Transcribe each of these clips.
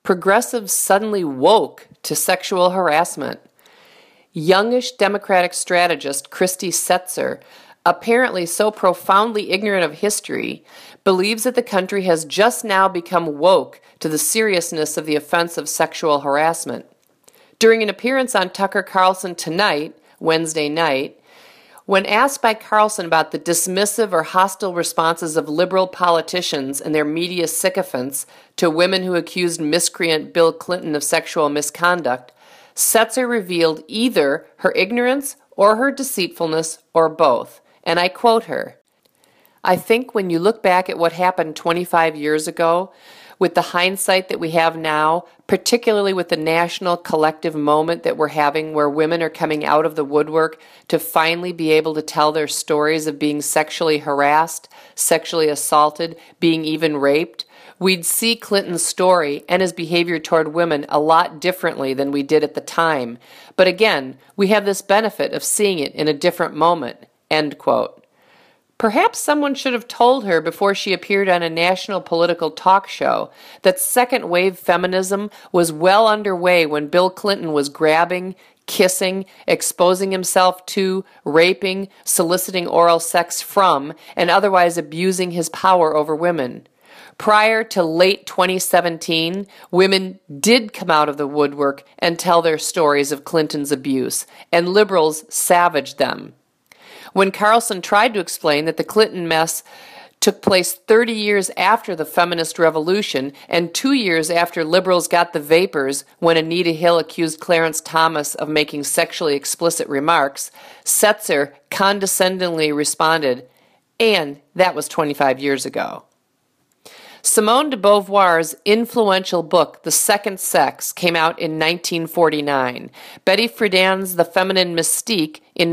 Progressives suddenly woke to sexual harassment. Youngish Democratic strategist Christy Setzer, apparently so profoundly ignorant of history, believes that the country has just now become woke to the seriousness of the offense of sexual harassment. During an appearance on Tucker Carlson Tonight, Wednesday night, when asked by Carlson about the dismissive or hostile responses of liberal politicians and their media sycophants to women who accused miscreant Bill Clinton of sexual misconduct, Setzer revealed either her ignorance or her deceitfulness or both, and I quote her, "I think when you look back at what happened 25 years ago, with the hindsight that we have now, particularly with the national collective moment that we're having where women are coming out of the woodwork to finally be able to tell their stories of being sexually harassed, sexually assaulted, being even raped, we'd see Clinton's story and his behavior toward women a lot differently than we did at the time. But again, we have this benefit of seeing it in a different moment." End quote. Perhaps someone should have told her before she appeared on a national political talk show that second-wave feminism was well underway when Bill Clinton was grabbing, kissing, exposing himself to, raping, soliciting oral sex from, and otherwise abusing his power over women. Prior to late 2017, women did come out of the woodwork and tell their stories of Clinton's abuse, and liberals savaged them. When Carlson tried to explain that the Clinton mess took place 30 years after the feminist revolution and 2 years after liberals got the vapors when Anita Hill accused Clarence Thomas of making sexually explicit remarks, Setzer condescendingly responded, "And that was 25 years ago." Simone de Beauvoir's influential book, The Second Sex, came out in 1949. Betty Friedan's The Feminine Mystique in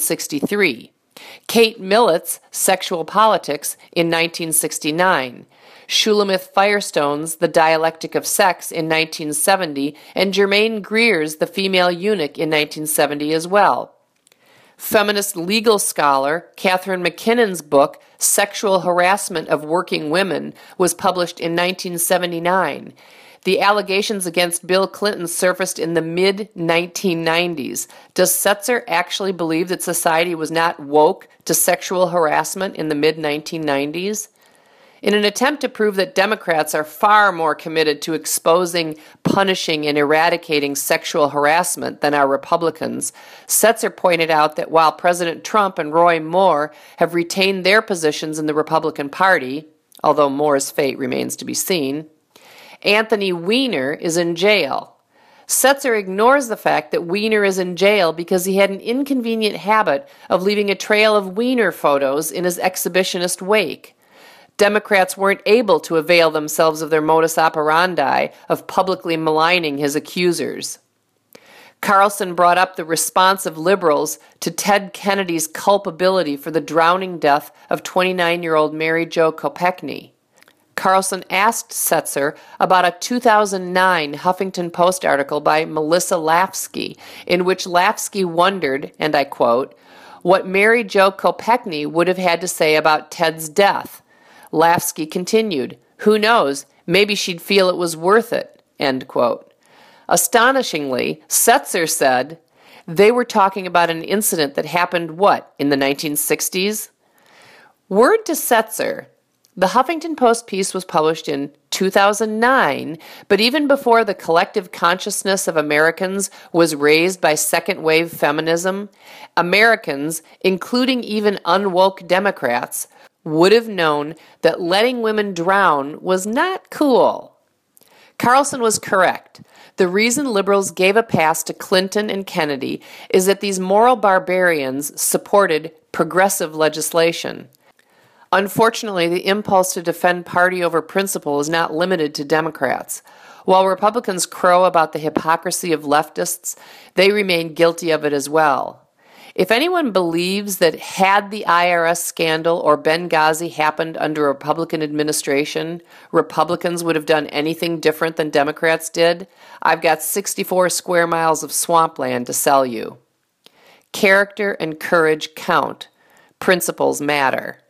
1963. Kate Millett's Sexual Politics in 1969. Shulamith Firestone's The Dialectic of Sex in 1970, and Germaine Greer's The Female Eunuch in 1970 as well. Feminist legal scholar Catherine McKinnon's book, Sexual Harassment of Working Women, was published in 1979. The allegations against Bill Clinton surfaced in the mid-1990s. Does Setzer actually believe that society was not woke to sexual harassment in the mid-1990s? In an attempt to prove that Democrats are far more committed to exposing, punishing, and eradicating sexual harassment than are Republicans, Setzer pointed out that while President Trump and Roy Moore have retained their positions in the Republican Party, although Moore's fate remains to be seen, Anthony Weiner is in jail. Setzer ignores the fact that Weiner is in jail because he had an inconvenient habit of leaving a trail of Weiner photos in his exhibitionist wake. Democrats weren't able to avail themselves of their modus operandi of publicly maligning his accusers. Carlson brought up the response of liberals to Ted Kennedy's culpability for the drowning death of 29-year-old Mary Jo Kopechne. Carlson asked Setzer about a 2009 Huffington Post article by Melissa Lafsky, in which Lafsky wondered, and I quote, what Mary Jo Kopechne would have had to say about Ted's death. Lafsky continued, "Who knows, maybe she'd feel it was worth it," end quote. Astonishingly, Setzer said, they were talking about an incident that happened, in the 1960s? Word to Setzer, the Huffington Post piece was published in 2009, but even before the collective consciousness of Americans was raised by second-wave feminism, Americans, including even unwoke Democrats, would have known that letting women drown was not cool. Carlson was correct. The reason liberals gave a pass to Clinton and Kennedy is that these moral barbarians supported progressive legislation. Unfortunately, the impulse to defend party over principle is not limited to Democrats. While Republicans crow about the hypocrisy of leftists, they remain guilty of it as well. If anyone believes that had the IRS scandal or Benghazi happened under a Republican administration, Republicans would have done anything different than Democrats did, I've got 64 square miles of swampland to sell you. Character and courage count. Principles matter.